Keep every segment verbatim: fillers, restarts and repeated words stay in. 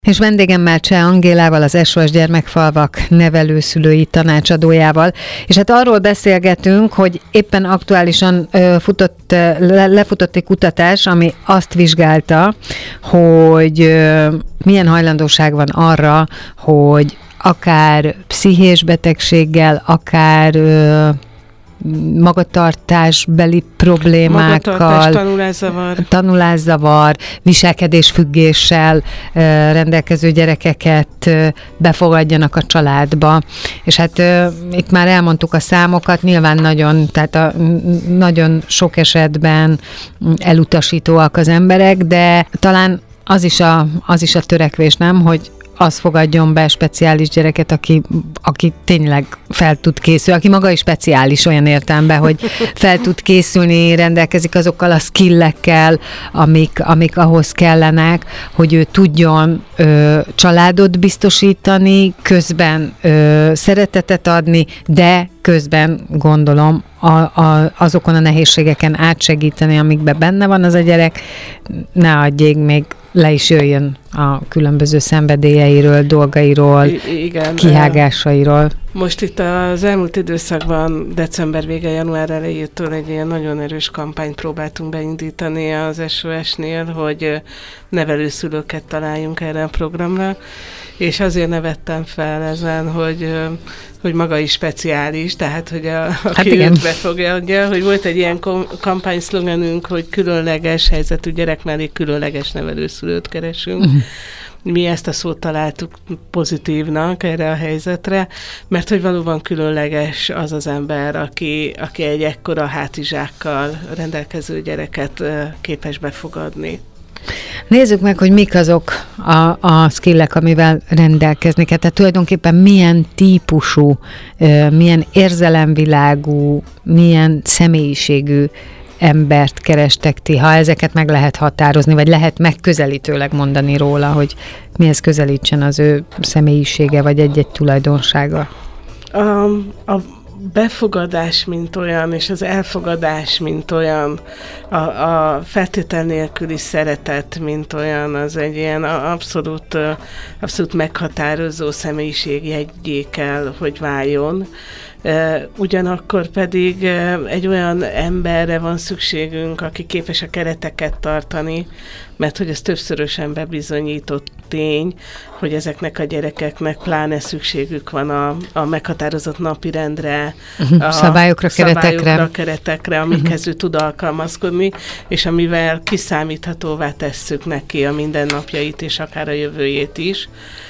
És vendégemmel Cseh Angélával, az es o es Gyermekfalvak nevelőszülői tanácsadójával. És hát arról beszélgetünk, hogy éppen aktuálisan ö, futott, le, lefutott egy kutatás, ami azt vizsgálta, hogy ö, milyen hajlandóság van arra, hogy akár pszichés betegséggel, akár ö, magatartásbeli problémákkal, Magatartás, tanulászavar. tanulászavar, viselkedésfüggéssel rendelkező gyerekeket befogadjanak a családba. És hát itt már elmondtuk a számokat, nyilván nagyon, tehát a, nagyon sok esetben elutasítóak az emberek, de talán az is a, az is a törekvés, nem, hogy az fogadjon be speciális gyereket, aki, aki tényleg fel tud készülni, aki maga is speciális olyan értelemben, hogy fel tud készülni, rendelkezik azokkal a skillekkel, amik, amik ahhoz kellenek, hogy ő tudjon ö, családot biztosítani, közben ö, szeretetet adni, de közben gondolom a, a, azokon a nehézségeken átsegíteni, amikben benne van az a gyerek, ne adjék még le is jöjjön a különböző szenvedélyeiről, dolgairól, I- igen, kihágásairól. Most itt az elmúlt időszakban, december vége, január elejétől egy ilyen nagyon erős kampányt próbáltunk beindítani az es o es-nél, hogy nevelőszülőket találjunk erre a programra, és azért nevettem fel ezen, hogy, hogy maga is speciális, tehát hogy a, hát aki igen. őt befogadja, hogy volt egy ilyen kom- kampányszlogenünk, hogy különleges helyzetű gyerek mellé különleges nevelőszülőt keresünk. Uh-huh. Mi ezt a szót találtuk pozitívnak erre a helyzetre, mert hogy valóban különleges az az ember, aki, aki egy ekkora hátizsákkal rendelkező gyereket képes befogadni. Nézzük meg, hogy mik azok a, a skillek, amivel rendelkezni kell. Tehát tulajdonképpen milyen típusú, milyen érzelemvilágú, milyen személyiségű embert kerestek ti, ha ezeket meg lehet határozni, vagy lehet megközelítőleg mondani róla, hogy mihez közelítsen az ő személyisége, vagy egy-egy tulajdonsága? A, a befogadás, mint olyan, és az elfogadás, mint olyan, a, a feltétel nélküli szeretet, mint olyan, az egy ilyen abszolút, abszolút meghatározó személyiségjeggyé kell, hogy váljon. Ugyanakkor pedig egy olyan emberre van szükségünk, aki képes a kereteket tartani, mert hogy ez többszörösen bebizonyított tény, hogy ezeknek a gyerekeknek pláne szükségük van a, a meghatározott napirendre, uh-huh. a szabályokra, keretekre, szabályokra, keretekre, amikhez uh-huh. ő tud alkalmazkodni, és amivel kiszámíthatóvá tesszük neki a mindennapjait, és akár a jövőjét is.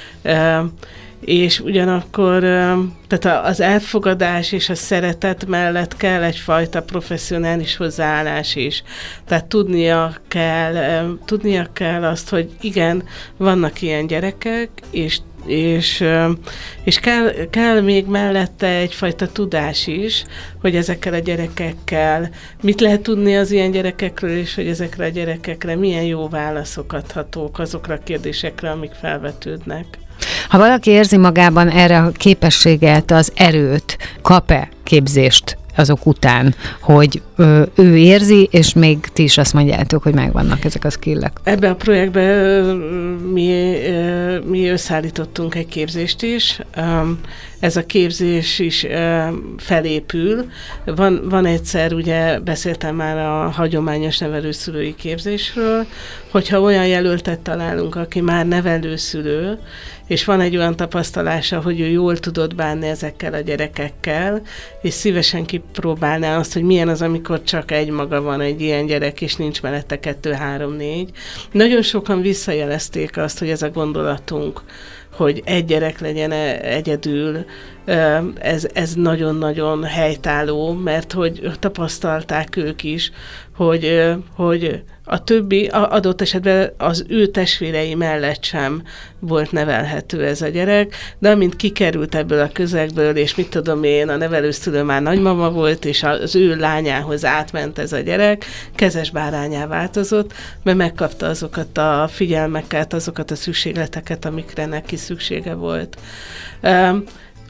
És ugyanakkor tehát az elfogadás és a szeretet mellett kell egyfajta professzionális hozzáállás is. Tehát tudnia kell, tudnia kell azt, hogy igen, vannak ilyen gyerekek, és és, és kell, kell még mellette egyfajta tudás is, hogy ezekkel a gyerekekkel mit lehet tudni az ilyen gyerekekről, és hogy ezekre a gyerekekre milyen jó válaszok adhatók azokra a kérdésekre, amik felvetődnek. Ha valaki érzi magában erre a képességet, az erőt, kap-e képzést azok után, hogy ö, ő érzi, és még ti is azt mondjátok, hogy megvannak ezek a skillek? Ebbe a projektbe mi, mi összeállítottunk egy képzést is. Ez a képzés is felépül. Van, van egyszer, ugye beszéltem már a hagyományos nevelőszülői képzésről, hogyha olyan jelöltet találunk, aki már nevelőszülő, és van egy olyan tapasztalása, hogy ő jól tudott bánni ezekkel a gyerekekkel, és szívesen kipróbálná azt, hogy milyen az, amikor csak egy maga van egy ilyen gyerek, és nincs mellette kettő, három, négy. Nagyon sokan visszajelezték azt, hogy ez a gondolatunk, hogy egy gyerek legyen egyedül, ez, ez nagyon-nagyon helytálló, mert hogy tapasztalták ők is, hogy, hogy a többi, adott esetben az ő testvérei mellett sem volt nevelhető ez a gyerek, de amint kikerült ebből a közegből, és mit tudom én, a nevelőszülő már nagymama volt, és az ő lányához átment ez a gyerek, kezes bárányá változott, mert megkapta azokat a figyelmeket, azokat a szükségleteket, amikre neki szüksége volt.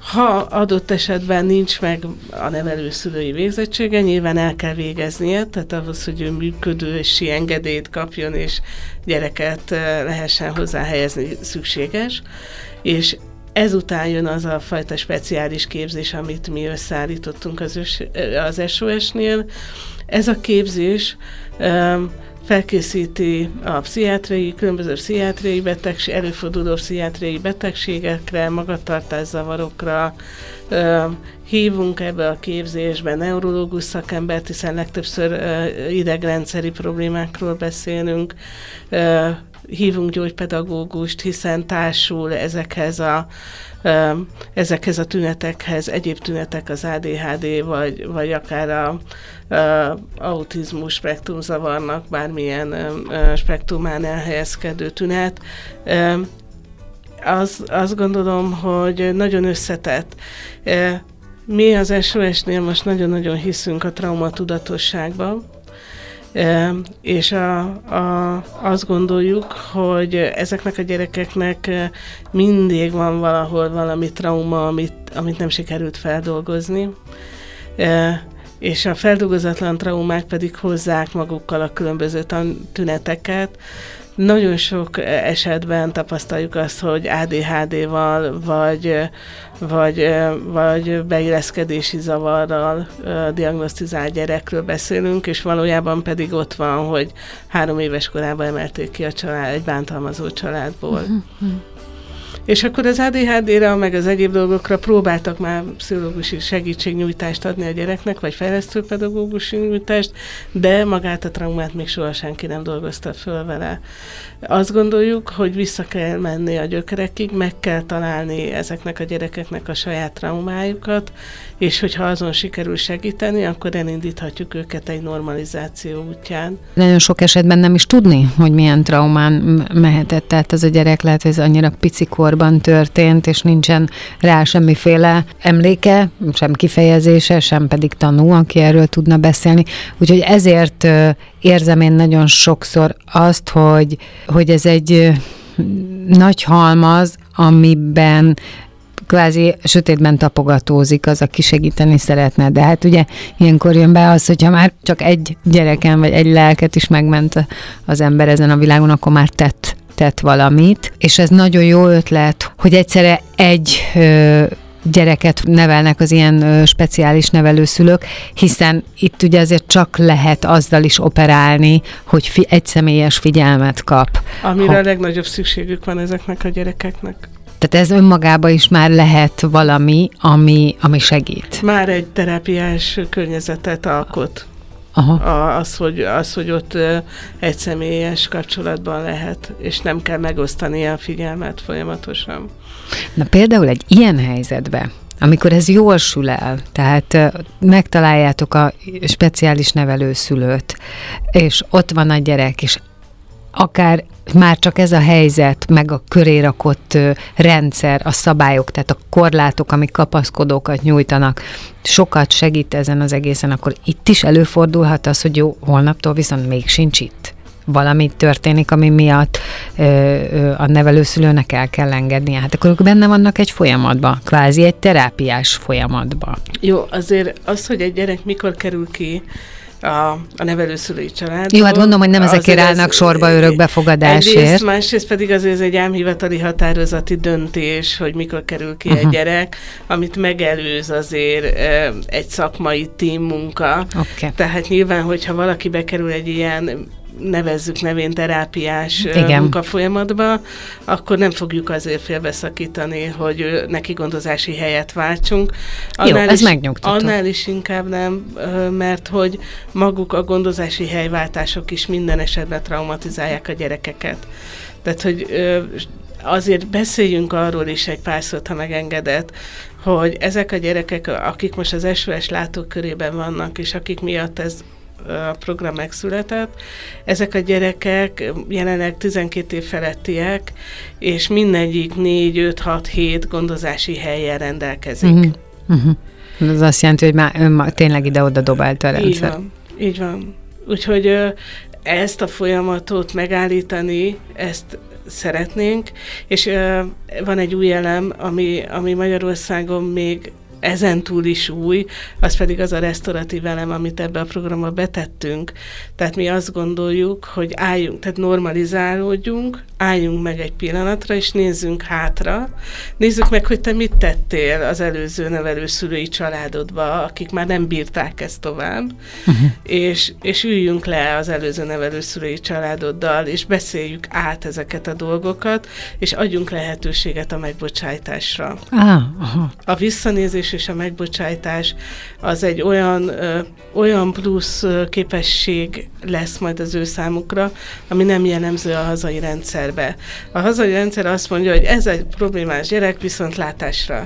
Ha adott esetben nincs meg a nevelőszülői végzettsége, nyilván el kell végeznie, tehát ahhoz, hogy ő működősi engedélyt kapjon, és gyereket lehessen hozzá helyezni, szükséges. És ezután jön az a fajta speciális képzés, amit mi összeállítottunk az, az es o es-nél. Ez a képzés um, felkészíti a pszichiátriai, különböző pszichiátriai betegség, előforduló pszichiátriai betegségekre, magatartászavarokra. Um, hívunk ebbe a képzésbe neurológus szakembert, hiszen legtöbbször uh, idegrendszeri problémákról beszélünk. Uh, hívunk gyógypedagógust, hiszen társul ezekhez a, um, ezekhez a tünetekhez, egyéb tünetek, az á dé há dé, vagy, vagy akár a uh, autizmus spektrumzavarnak bármilyen uh, spektrumán elhelyezkedő tünet. Um, az, azt gondolom, hogy nagyon összetett. Uh, mi az es o es-nél most nagyon-nagyon hiszünk a traumatudatosságban, E, és a, a, azt gondoljuk, hogy ezeknek a gyerekeknek mindig van valahol valami trauma, amit, amit nem sikerült feldolgozni, e, és a feldolgozatlan traumák pedig hozzák magukkal a különböző tüneteket. Nagyon sok esetben tapasztaljuk azt, hogy á dé há dé-val, vagy, vagy, vagy beilleszkedési zavarral diagnosztizált gyerekről beszélünk, és valójában pedig ott van, hogy három éves korában emelték ki a család, egy bántalmazó családból. Uh-huh. És akkor az á dé há dé-re, meg az egyéb dolgokra próbáltak már pszichológusi segítségnyújtást adni a gyereknek, vagy fejlesztőpedagógusi nyújtást, de magát a traumát még soha senki nem dolgozta föl vele. Azt gondoljuk, hogy vissza kell menni a gyökerekig, meg kell találni ezeknek a gyerekeknek a saját traumájukat, és hogyha azon sikerül segíteni, akkor elindíthatjuk őket egy normalizáció útján. Nagyon sok esetben nem is tudni, hogy milyen traumán mehetett, tehát az a gyerek lehet, hogy ez annyira pici korban történt, és nincsen rá semmiféle emléke, sem kifejezése, sem pedig tanú, aki erről tudna beszélni. Úgyhogy ezért érzem én nagyon sokszor azt, hogy, hogy ez egy nagy halmaz, amiben kvázi sötétben tapogatózik az, aki segíteni szeretne. De hát ugye ilyenkor jön be az, hogyha már csak egy gyereken, vagy egy lelket is megment az ember ezen a világon, akkor már tett, tett valamit. És ez nagyon jó ötlet, hogy egyszerre egy ö, gyereket nevelnek az ilyen ö, speciális nevelőszülők, hiszen itt ugye azért csak lehet azzal is operálni, hogy fi- egy személyes figyelmet kap. Amire ha... a legnagyobb szükségük van ezeknek a gyerekeknek. Tehát ez önmagában is már lehet valami, ami, ami segít. Már egy terápiás környezetet alkot. Aha. A, az, hogy, az, hogy ott egy személyes kapcsolatban lehet, és nem kell megosztani a figyelmet folyamatosan. Na például egy ilyen helyzetben, amikor ez jól sül el, tehát megtaláljátok a speciális nevelőszülőt, és ott van a gyerek, és akár már csak ez a helyzet, meg a köré rakott rendszer, a szabályok, tehát a korlátok, amik kapaszkodókat nyújtanak, sokat segít ezen az egészen, akkor itt is előfordulhat az, hogy jó, holnaptól viszont még sincs itt. Valami történik, ami miatt ö, ö, a nevelőszülőnek el kell engednie. Hát akkor ők benne vannak egy folyamatban, kvázi egy terápiás folyamatban. Jó, azért az, hogy egy gyerek mikor kerül ki a, a nevelőszülői családból. Jó, hát mondom, hogy nem ezekért állnak ez, sorba örökbefogadásért. Egyrészt, másrészt pedig azért ez egy álmhivatali határozati döntés, hogy mikor kerül ki uh-huh. egy gyerek, amit megelőz azért e, egy szakmai teammunka. Okay. Tehát nyilván, hogyha valaki bekerül egy ilyen nevezzük nevén terápiás Igen. munkafolyamatba, akkor nem fogjuk azért félbeszakítani, hogy neki gondozási helyet váltsunk. Annál Jó, ez megnyugtató. Annál is inkább nem, mert hogy maguk a gondozási helyváltások is minden esetben traumatizálják a gyerekeket. Tehát, hogy azért beszéljünk arról is egy pár szót, ha megengedett, hogy ezek a gyerekek, akik most az es o es látókörében vannak, és akik miatt ez a program megszületett. Ezek a gyerekek jelenleg tizenkét év felettiek, és mindegyik négy, öt, hat, hét gondozási helyen rendelkezik. Uh-huh. Uh-huh. Ez azt jelenti, hogy már ön tényleg ide-oda dobálta a rendszer. Így van, így van. Úgyhogy ezt a folyamatot megállítani, ezt szeretnénk, és uh, van egy új elem, ami, ami Magyarországon még ezen túl is új, az pedig az a resztoratív elem, amit ebbe a programba betettünk. Tehát mi azt gondoljuk, hogy álljunk, tehát normalizálódjunk, álljunk meg egy pillanatra, és nézzünk hátra. Nézzük meg, hogy te mit tettél az előző nevelőszülői családodba, akik már nem bírták ezt tovább, uh-huh. és, és üljünk le az előző nevelőszülői családoddal, és beszéljük át ezeket a dolgokat, és adjunk lehetőséget a megbocsájtásra. Ah, aha. A visszanézés és a megbocsájtás az egy olyan, ö, olyan plusz ö, képesség lesz majd az ő számukra, ami nem jellemző a hazai rendszerbe. A hazai rendszer azt mondja, hogy ez egy problémás gyerek, viszontlátásra.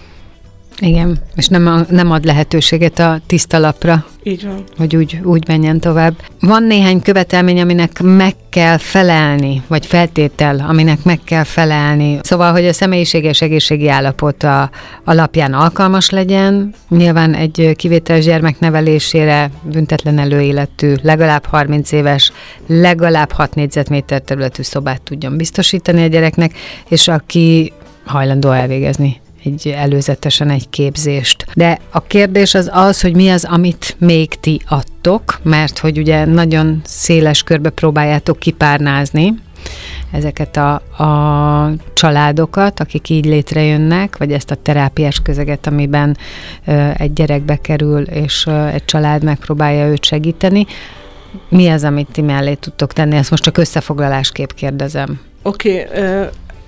Igen, és nem, nem ad lehetőséget a tiszta lapra. Így van. Hogy úgy, úgy menjen tovább. Van néhány követelmény, aminek meg kell felelni, vagy feltétel, aminek meg kell felelni. Szóval, hogy a személyiséges egészségi állapot a alapján alkalmas legyen. Nyilván egy kivételes gyermek nevelésére büntetlen előéletű, legalább harminc éves, legalább hat négyzetméter területű szobát tudjon biztosítani a gyereknek, és aki hajlandó elvégezni egy előzetesen egy képzést. De a kérdés az az, hogy mi az, amit még ti adtok, mert hogy ugye nagyon széles körbe próbáljátok kipárnázni ezeket a, a családokat, akik így létrejönnek, vagy ezt a terápiás közeget, amiben ö, egy gyerek bekerül, és ö, egy család megpróbálja őt segíteni. Mi az, amit ti mellé tudtok tenni? Ezt most csak összefoglalásképp kérdezem. Oké, okay, uh...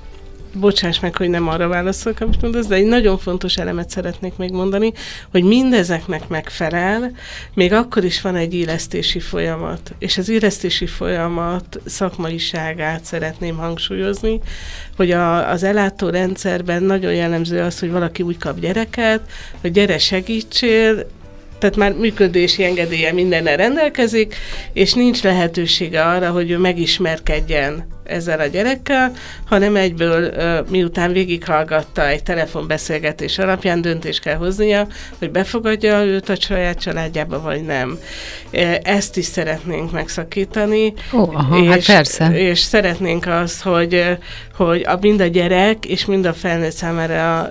bocsáss meg, hogy nem arra válaszolok, amit mondasz, de egy nagyon fontos elemet szeretnék még mondani, hogy mindezeknek megfelel, még akkor is van egy illesztési folyamat. És az illesztési folyamat szakmaiságát szeretném hangsúlyozni, hogy a, az ellátórendszerben nagyon jellemző az, hogy valaki úgy kap gyereket, hogy gyere segítsél, tehát már működési engedélye mindennel rendelkezik, és nincs lehetősége arra, hogy ő megismerkedjen ezzel a gyerekkel, hanem egyből miután végighallgatta egy telefonbeszélgetés alapján döntést kell hoznia, hogy befogadja őt a saját családjába, vagy nem. Ezt is szeretnénk megszakítani. Ó, aha, és, hát persze. És szeretnénk azt, hogy, hogy a, mind a gyerek és mind a felnőtt számára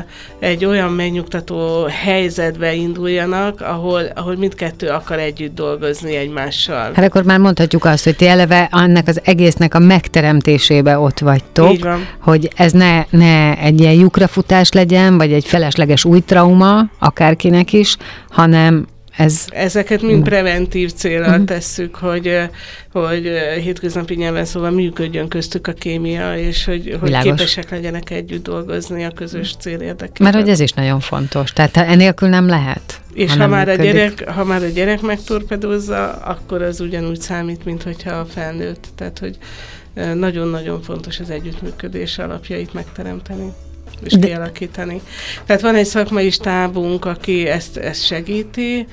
egy olyan megnyugtató helyzetbe induljanak, ahol, ahol mindkettő akar együtt dolgozni egymással. Hát akkor már mondhatjuk azt, hogy ti eleve ennek az egésznek a megteremtésébe ott vagytok, hogy ez ne, ne egy ilyen lyukrafutás legyen, vagy egy felesleges új trauma, akárkinek is, hanem ez... Ezeket mind preventív célral uh-huh. tesszük, hogy, hogy hétköznapi nyelven szóval működjön köztük a kémia, és hogy, hogy képesek legyenek együtt dolgozni a közös cél érdekében. Mert hogy ez is nagyon fontos. Tehát enélkül nem lehet. És ha, ha, már a gyerek, ha már a gyerek megtorpedózza, akkor az ugyanúgy számít, mint hogyha a felnőtt. Tehát, hogy nagyon-nagyon fontos az együttműködés alapjait megteremteni és De... kialakítani. Tehát van egy szakmai stábunk, aki ezt, ezt segíti,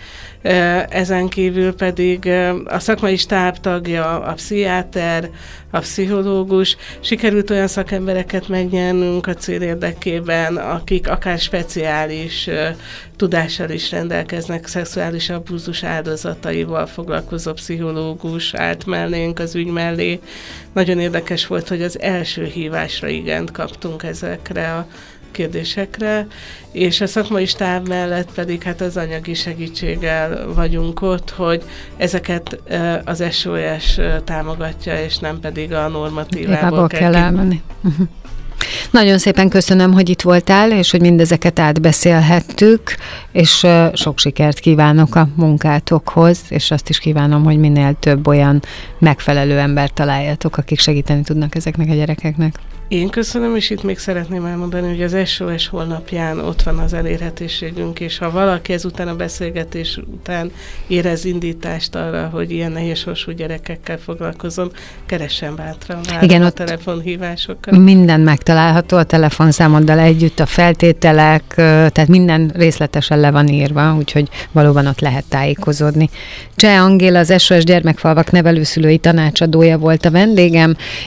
ezen kívül pedig a szakmai stáb tagja a pszichiáter, a pszichológus. Sikerült olyan szakembereket megnyernünk a cél érdekében, akik akár speciális tudással is rendelkeznek, szexuális abúzus áldozataival foglalkozó pszichológus állt mellénk az ügy mellé. Nagyon érdekes volt, hogy az első hívásra igent kaptunk ezekre a kérdésekre, és a szakmai stáb mellett pedig hát az anyagi segítséggel vagyunk ott, hogy ezeket az es o es támogatja, és nem pedig a normatívából kell, kell elmenni. Uh-huh. Nagyon szépen köszönöm, hogy itt voltál, és hogy mindezeket átbeszélhettük, és sok sikert kívánok a munkátokhoz, és azt is kívánom, hogy minél több olyan megfelelő embert találjatok, akik segíteni tudnak ezeknek a gyerekeknek. Én köszönöm, és itt még szeretném elmondani, hogy az es o es honlapján ott van az elérhetőségünk, és ha valaki ezután a beszélgetés után érez indítást arra, hogy ilyen nehéz sorsú gyerekekkel foglalkozom, keressen bátran, igen, a telefonhívásokat. Minden megtalálható a telefonszámoddal együtt, a feltételek, tehát minden részletesen le van írva, úgyhogy valóban ott lehet tájékozódni. Cseh Angéla, az es o es Gyermekfalvak nevelőszülői tanácsadója volt a vendégem,